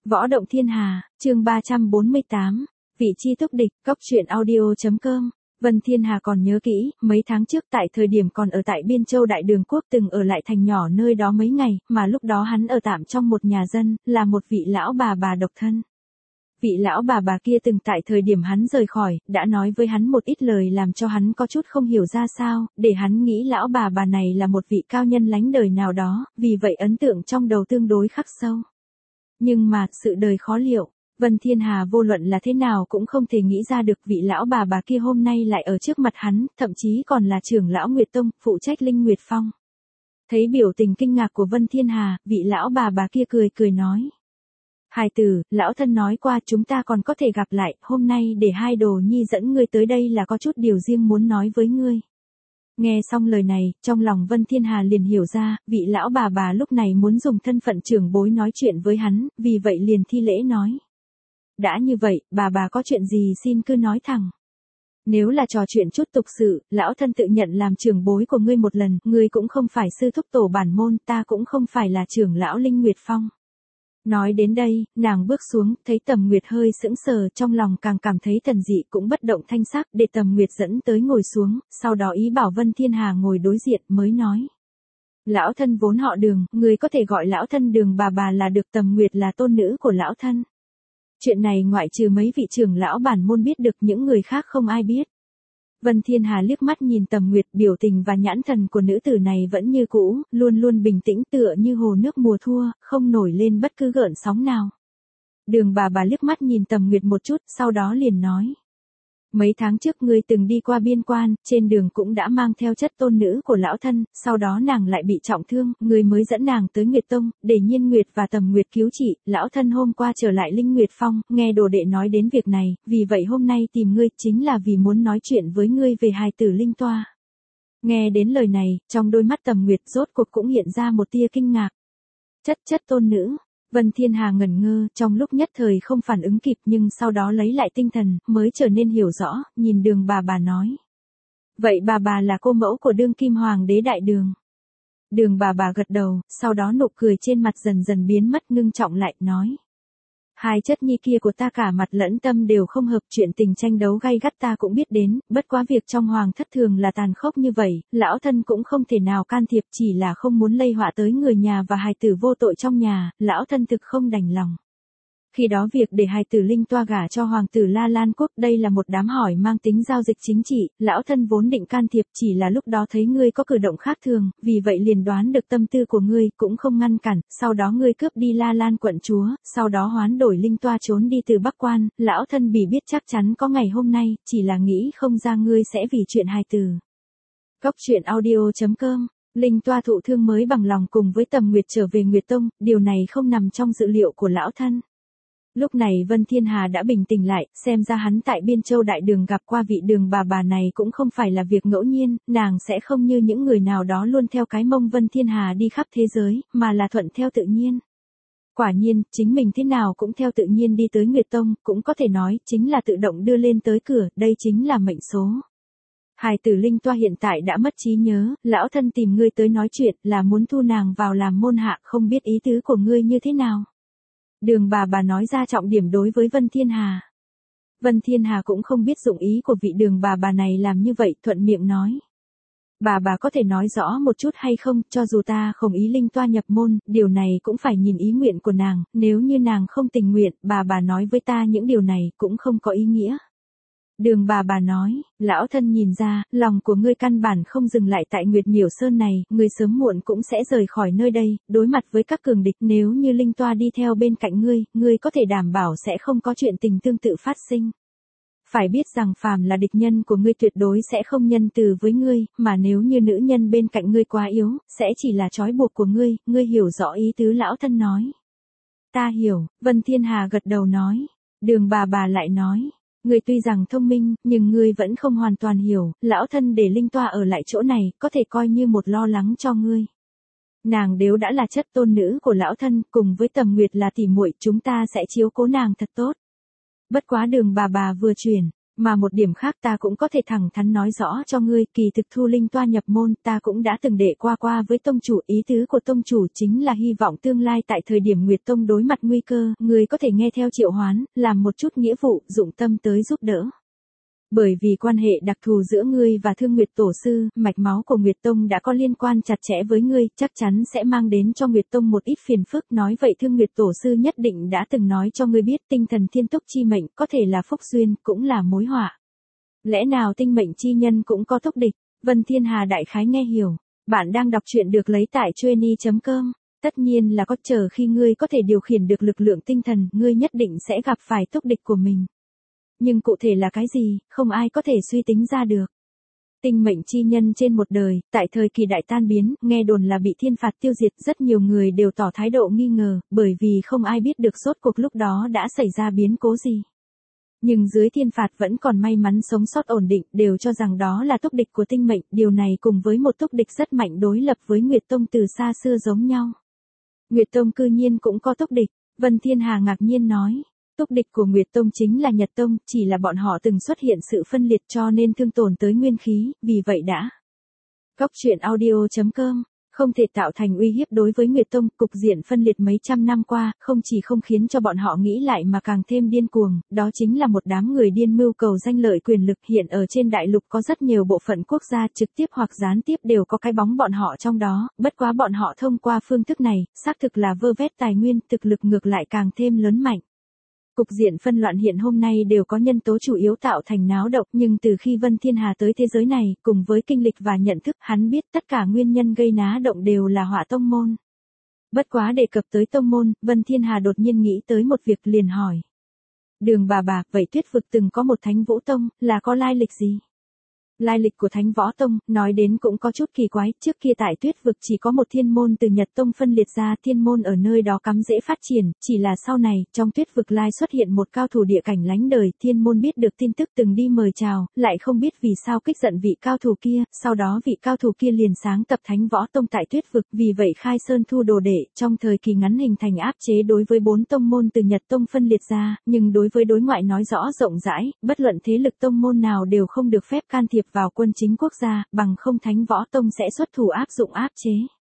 Võ động thiên hà, chương 348, vị chi túc địch, cốc truyện audio.com. Vân Thiên Hà còn nhớ kỹ, mấy tháng trước tại thời điểm còn ở tại Biên Châu Đại Đường Quốc từng ở lại thành nhỏ nơi đó mấy ngày, mà lúc đó hắn ở tạm trong một nhà dân, là một vị lão bà độc thân. Vị lão bà kia từng tại thời điểm hắn rời khỏi, đã nói với hắn một ít lời làm cho hắn có chút không hiểu ra sao, để hắn nghĩ lão bà này là một vị cao nhân lánh đời nào đó, vì vậy ấn tượng trong đầu tương đối khắc sâu. Nhưng mà, sự đời khó liệu, Vân Thiên Hà vô luận là thế nào cũng không thể nghĩ ra được vị lão bà kia hôm nay lại ở trước mặt hắn, thậm chí còn là trưởng lão Nguyệt Tông, phụ trách Linh Nguyệt Phong. Thấy biểu tình kinh ngạc của Vân Thiên Hà, vị lão bà kia cười nói. Hài tử, lão thân nói qua chúng ta còn có thể gặp lại, hôm nay để hai đồ nhi dẫn ngươi tới đây là có chút điều riêng muốn nói với ngươi. Nghe xong lời này, trong lòng Vân Thiên Hà liền hiểu ra, vị lão bà lúc này muốn dùng thân phận trưởng bối nói chuyện với hắn, vì vậy liền thi lễ nói. Đã như vậy, bà có chuyện gì xin cứ nói thẳng. Nếu là trò chuyện chút tục sự, lão thân tự nhận làm trưởng bối của ngươi một lần, ngươi cũng không phải sư thúc tổ bản môn, ta cũng không phải là trưởng lão Linh Nguyệt Phong. Nói đến đây, nàng bước xuống, thấy Tầm Nguyệt hơi sững sờ, trong lòng càng cảm thấy thần dị cũng bất động thanh sắc, để Tầm Nguyệt dẫn tới ngồi xuống, sau đó ý bảo Vân Thiên Hà ngồi đối diện mới nói. Lão thân vốn họ Đường, người có thể gọi lão thân Đường bà là được, Tầm Nguyệt là tôn nữ của lão thân. Chuyện này ngoại trừ mấy vị trưởng lão bản môn biết được, những người khác không ai biết. Vân Thiên Hà liếc mắt nhìn Tầm Nguyệt, biểu tình và nhãn thần của nữ tử này vẫn như cũ, luôn luôn bình tĩnh tựa như hồ nước mùa thua, không nổi lên bất cứ gợn sóng nào. Đường bà liếc mắt nhìn Tầm Nguyệt một chút, sau đó liền nói. Mấy tháng trước ngươi từng đi qua biên quan, trên đường cũng đã mang theo chất tôn nữ của lão thân, sau đó nàng lại bị trọng thương, ngươi mới dẫn nàng tới Nguyệt Tông, để Nhiên Nguyệt và Tầm Nguyệt cứu trị, lão thân hôm qua trở lại Linh Nguyệt Phong, nghe đồ đệ nói đến việc này, vì vậy hôm nay tìm ngươi, chính là vì muốn nói chuyện với ngươi về hài tử Linh Toa. Nghe đến lời này, trong đôi mắt Tầm Nguyệt rốt cuộc cũng hiện ra một tia kinh ngạc. Chất tôn nữ. Vân Thiên Hà ngẩn ngơ, trong lúc nhất thời không phản ứng kịp nhưng sau đó lấy lại tinh thần, mới trở nên hiểu rõ, nhìn Đường bà nói. Vậy bà là cô mẫu của đương kim hoàng đế Đại Đường. Đường bà gật đầu, sau đó nụ cười trên mặt dần dần biến mất, ngưng trọng lại, nói. Hai chất nhi kia của ta cả mặt lẫn tâm đều không hợp, chuyện tình tranh đấu gay gắt ta cũng biết đến, bất quá việc trong hoàng thất thường là tàn khốc như vậy, lão thân cũng không thể nào can thiệp, chỉ là không muốn lây họa tới người nhà và hài tử vô tội trong nhà, lão thân thực không đành lòng. Khi đó việc để hài tử Linh Toa gả cho hoàng tử La Lan Quốc, đây là một đám hỏi mang tính giao dịch chính trị, lão thân vốn định can thiệp, chỉ là lúc đó thấy ngươi có cử động khác thường, vì vậy liền đoán được tâm tư của ngươi, cũng không ngăn cản, sau đó ngươi cướp đi La Lan quận chúa, sau đó hoán đổi Linh Toa trốn đi từ Bắc Quan, lão thân bị biết chắc chắn có ngày hôm nay, chỉ là nghĩ không ra ngươi sẽ vì chuyện hài tử. Cốc truyện audio.com. Linh Toa thụ thương mới bằng lòng cùng với Tầm Nguyệt trở về Nguyệt Tông, điều này không nằm trong dự liệu của lão thân. Lúc này Vân Thiên Hà đã bình tĩnh lại, xem ra hắn tại Biên Châu Đại Đường gặp qua vị Đường bà này cũng không phải là việc ngẫu nhiên, nàng sẽ không như những người nào đó luôn theo cái mông Vân Thiên Hà đi khắp thế giới, mà là thuận theo tự nhiên. Quả nhiên, chính mình thế nào cũng theo tự nhiên đi tới Nguyệt Tông, cũng có thể nói, chính là tự động đưa lên tới cửa, đây chính là mệnh số. Hài tử Linh Toa hiện tại đã mất trí nhớ, lão thân tìm ngươi tới nói chuyện, là muốn thu nàng vào làm môn hạ, không biết ý tứ của ngươi như thế nào. Đường bà nói ra trọng điểm đối với Vân Thiên Hà. Vân Thiên Hà cũng không biết dụng ý của vị Đường bà này làm như vậy, thuận miệng nói. Bà có thể nói rõ một chút hay không, cho dù ta không ý Linh Toa nhập môn, điều này cũng phải nhìn ý nguyện của nàng, nếu như nàng không tình nguyện, bà nói với ta những điều này cũng không có ý nghĩa. Đường bà nói, lão thân nhìn ra, lòng của ngươi căn bản không dừng lại tại Nguyệt Miểu Sơn này, ngươi sớm muộn cũng sẽ rời khỏi nơi đây, đối mặt với các cường địch, nếu như Linh Toa đi theo bên cạnh ngươi có thể đảm bảo sẽ không có chuyện tình tương tự phát sinh. Phải biết rằng phàm là địch nhân của ngươi tuyệt đối sẽ không nhân từ với ngươi, mà nếu như nữ nhân bên cạnh ngươi quá yếu, sẽ chỉ là trói buộc của ngươi hiểu rõ ý tứ lão thân nói. Ta hiểu, Vân Thiên Hà gật đầu nói. Đường bà lại nói. Ngươi tuy rằng thông minh, nhưng ngươi vẫn không hoàn toàn hiểu, lão thân để Linh Toa ở lại chỗ này, có thể coi như một lo lắng cho ngươi. Nàng đều đã là chất tôn nữ của lão thân, cùng với Tầm Nguyệt là tỉ muội, chúng ta sẽ chiếu cố nàng thật tốt. Bất quá Đường bà vừa chuyển, Mà một điểm khác ta cũng có thể thẳng thắn nói rõ cho ngươi, kỳ thực Thu Linh toa nhập môn ta cũng đã từng đệ qua với tông chủ, ý tứ của tông chủ chính là hy vọng tương lai tại thời điểm Nguyệt Tông đối mặt nguy cơ, ngươi có thể nghe theo triệu hoán, làm một chút nghĩa vụ, dụng tâm tới giúp đỡ. Bởi vì quan hệ đặc thù giữa ngươi và Thương Nguyệt Tổ sư, mạch máu của Nguyệt Tông đã có liên quan chặt chẽ với ngươi, chắc chắn sẽ mang đến cho Nguyệt Tông một ít phiền phức. Nói vậy Thương Nguyệt Tổ sư nhất định đã từng nói cho ngươi biết tinh thần thiên túc chi mệnh có thể là phúc duyên, cũng là mối họa. Lẽ nào tinh mệnh chi nhân cũng có túc địch? Vân Thiên Hà đại khái nghe hiểu. Bạn đang đọc truyện được lấy tại Chueny.com. Tất nhiên là có, chờ khi ngươi có thể điều khiển được lực lượng tinh thần, ngươi nhất định sẽ gặp phải túc địch của mình. Nhưng cụ thể là cái gì, không ai có thể suy tính ra được. Tinh mệnh chi nhân trên một đời, tại thời kỳ đại tan biến, nghe đồn là bị thiên phạt tiêu diệt, rất nhiều người đều tỏ thái độ nghi ngờ, bởi vì không ai biết được rốt cuộc lúc đó đã xảy ra biến cố gì. Nhưng dưới thiên phạt vẫn còn may mắn sống sót ổn định, đều cho rằng đó là túc địch của tinh mệnh, điều này cùng với một túc địch rất mạnh đối lập với Nguyệt Tông từ xa xưa giống nhau. Nguyệt Tông cư nhiên cũng có túc địch, Vân Thiên Hà ngạc nhiên nói. Túc địch của Nguyệt Tông chính là Nhật Tông, chỉ là bọn họ từng xuất hiện sự phân liệt cho nên thương tổn tới nguyên khí, vì vậy đã. Góc truyện audio.com, không thể tạo thành uy hiếp đối với Nguyệt Tông, cục diện phân liệt mấy trăm năm qua, không chỉ không khiến cho bọn họ nghĩ lại mà càng thêm điên cuồng, đó chính là một đám người điên mưu cầu danh lợi quyền lực. Hiện ở trên đại lục có rất nhiều bộ phận quốc gia trực tiếp hoặc gián tiếp đều có cái bóng bọn họ trong đó, bất quá bọn họ thông qua phương thức này, xác thực là vơ vét tài nguyên, thực lực ngược lại càng thêm lớn mạnh. Cục diện phân loạn hiện hôm nay đều có nhân tố chủ yếu tạo thành náo động, nhưng từ khi Vân Thiên Hà tới thế giới này, cùng với kinh lịch và nhận thức, hắn biết tất cả nguyên nhân gây náo động đều là Hỏa Tông môn. Bất quá đề cập tới tông môn, Vân Thiên Hà đột nhiên nghĩ tới một việc liền hỏi. Đường bà, vậy Tuyết vực từng có một Thánh Vũ Tông, là có lai lịch gì? Lai lịch của Thánh Võ Tông, nói đến cũng có chút kỳ quái, trước kia tại Tuyết vực chỉ có một thiên môn từ Nhật Tông phân liệt ra, thiên môn ở nơi đó cắm rễ phát triển, chỉ là sau này, trong Tuyết vực lai xuất hiện một cao thủ địa cảnh lánh đời, thiên môn biết được tin tức từng đi mời chào, lại không biết vì sao kích giận vị cao thủ kia, sau đó vị cao thủ kia liền sáng tập Thánh Võ Tông tại Tuyết vực, vì vậy khai sơn thu đồ đệ, trong thời kỳ ngắn hình thành áp chế đối với 4 tông môn từ Nhật Tông phân liệt ra, nhưng đối với đối ngoại nói rõ rộng rãi, bất luận thế lực tông môn nào đều không được phép can thiệp vào quân chính quốc gia, bằng không Thánh Võ Tông sẽ xuất thủ áp dụng áp chế.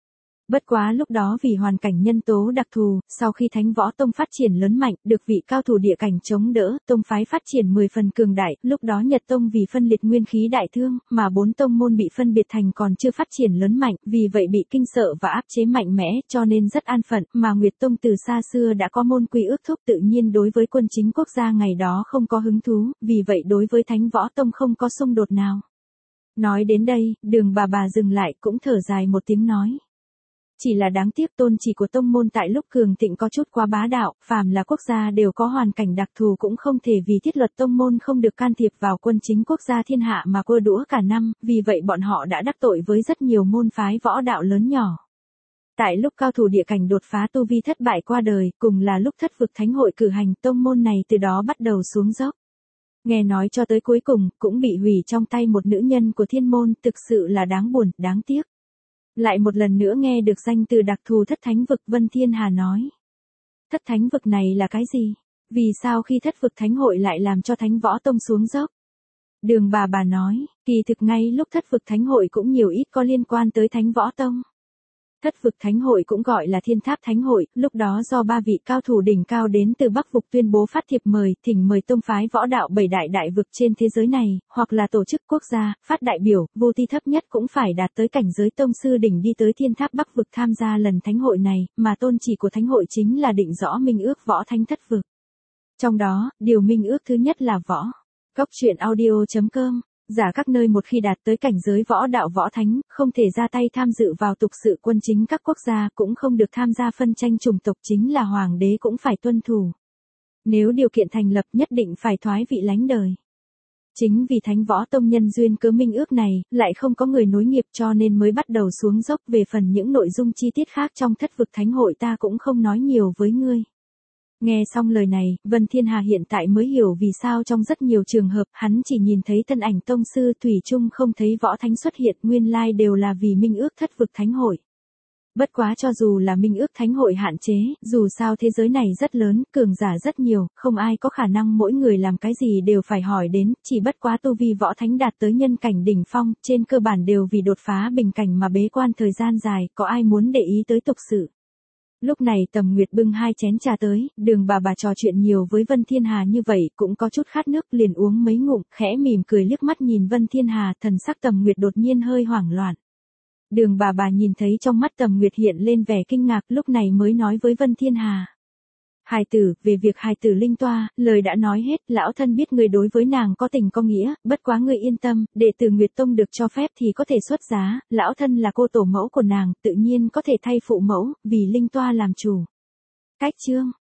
Bất quá lúc đó vì hoàn cảnh nhân tố đặc thù, sau khi Thánh Võ Tông phát triển lớn mạnh, được vị cao thủ địa cảnh chống đỡ, tông phái phát triển 10 phần cường đại, lúc đó Nhật Tông vì phân liệt nguyên khí đại thương, mà 4 tông môn bị phân biệt thành còn chưa phát triển lớn mạnh, vì vậy bị kinh sợ và áp chế mạnh mẽ, cho nên rất an phận, mà Nguyệt Tông từ xa xưa đã có môn quy ước thúc, tự nhiên đối với quân chính quốc gia ngày đó không có hứng thú, vì vậy đối với Thánh Võ Tông không có xung đột nào. Nói đến đây, đường bà dừng lại cũng thở dài một tiếng nói. Chỉ là đáng tiếc tôn chỉ của tông môn tại lúc cường thịnh có chút quá bá đạo, phàm là quốc gia đều có hoàn cảnh đặc thù cũng không thể vì thiết luật tông môn không được can thiệp vào quân chính quốc gia thiên hạ mà cua đũa cả năm, vì vậy bọn họ đã đắc tội với rất nhiều môn phái võ đạo lớn nhỏ. Tại lúc cao thủ địa cảnh đột phá tu vi thất bại qua đời, cùng là lúc thất vực thánh hội cử hành, tông môn này từ đó bắt đầu xuống dốc. Nghe nói cho tới cuối cùng, cũng bị hủy trong tay một nữ nhân của thiên môn, thực sự là đáng buồn, đáng tiếc. Lại một lần nữa nghe được danh từ đặc thù thất thánh vực, Vân Thiên Hà nói. Thất thánh vực này là cái gì? Vì sao khi thất vực thánh hội lại làm cho Thánh Võ Tông xuống dốc? Đường bà nói, kỳ thực ngay lúc thất vực thánh hội cũng nhiều ít có liên quan tới Thánh Võ Tông. Thất vực thánh hội cũng gọi là Thiên Tháp Thánh hội, lúc đó do 3 vị cao thủ đỉnh cao đến từ Bắc vực tuyên bố phát thiệp mời, thỉnh mời tông phái võ đạo 7 đại vực trên thế giới này, hoặc là tổ chức quốc gia, phát đại biểu, vô ti thấp nhất cũng phải đạt tới cảnh giới tông sư đỉnh đi tới Thiên Tháp Bắc vực tham gia lần thánh hội này, mà tôn chỉ của thánh hội chính là định rõ minh ước võ thánh thất vực. Trong đó, điều minh ước thứ nhất là võ. Góc truyện audio.com. Giả các nơi một khi đạt tới cảnh giới võ đạo võ thánh, không thể ra tay tham dự vào tục sự quân chính các quốc gia, cũng không được tham gia phân tranh chủng tộc, chính là hoàng đế cũng phải tuân thủ. Nếu điều kiện thành lập nhất định phải thoái vị lánh đời. Chính vì Thánh Võ Tông nhân duyên cớ minh ước này, lại không có người nối nghiệp cho nên mới bắt đầu xuống dốc. Về phần những nội dung chi tiết khác trong thất vực thánh hội ta cũng không nói nhiều với ngươi. Nghe xong lời này, Vân Thiên Hà hiện tại mới hiểu vì sao trong rất nhiều trường hợp hắn chỉ nhìn thấy thân ảnh tông sư thủy chung không thấy võ thánh xuất hiện, nguyên lai đều là vì minh ước thất vực thánh hội. Bất quá cho dù là minh ước thánh hội hạn chế, dù sao thế giới này rất lớn, cường giả rất nhiều, không ai có khả năng mỗi người làm cái gì đều phải hỏi đến, chỉ bất quá tu vi võ thánh đạt tới nhân cảnh đỉnh phong, trên cơ bản đều vì đột phá bình cảnh mà bế quan thời gian dài, có ai muốn để ý tới tục sự. Lúc này Tầm Nguyệt bưng 2 chén trà tới, Đường bà trò chuyện nhiều với Vân Thiên Hà như vậy, cũng có chút khát nước, liền uống mấy ngụm, khẽ mỉm cười liếc mắt nhìn Vân Thiên Hà, thần sắc Tầm Nguyệt đột nhiên hơi hoảng loạn. Đường bà nhìn thấy trong mắt Tầm Nguyệt hiện lên vẻ kinh ngạc, lúc này mới nói với Vân Thiên Hà. Hài tử, về việc hài tử linh toa, lời đã nói hết, lão thân biết người đối với nàng có tình có nghĩa, bất quá người yên tâm, đệ tử Nguyệt Tông được cho phép thì có thể xuất giá, lão thân là cô tổ mẫu của nàng, tự nhiên có thể thay phụ mẫu, vì linh toa làm chủ. Cách chương